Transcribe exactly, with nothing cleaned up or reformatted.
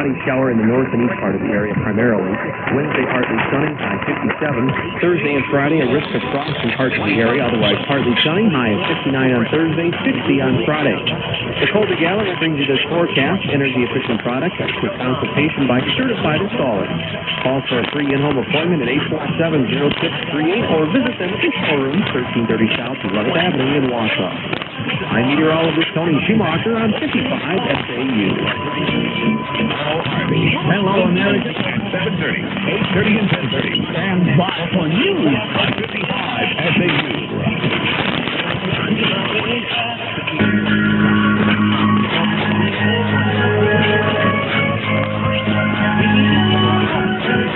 spotty shower in the north and east part of the area primarily. Wednesday, partly sunny, high fifty-seven. Thursday and Friday, a risk of frost in parts of the area, otherwise partly sunny, high of fifty-nine on Thursday, sixty on Friday. The Colder Gallery brings you this forecast. Energy-efficient products, expert consultation by certified installers. Call for a free in-home appointment at eight four seven, zero six three eight or visit them at the showroom, thirteen thirty South Rugged Avenue in Wausau. I'm meteorologist Tony Schumacher on fifty-five S A U. Hello, America. seven thirty, eight thirty, and ten thirty. Stand by for news.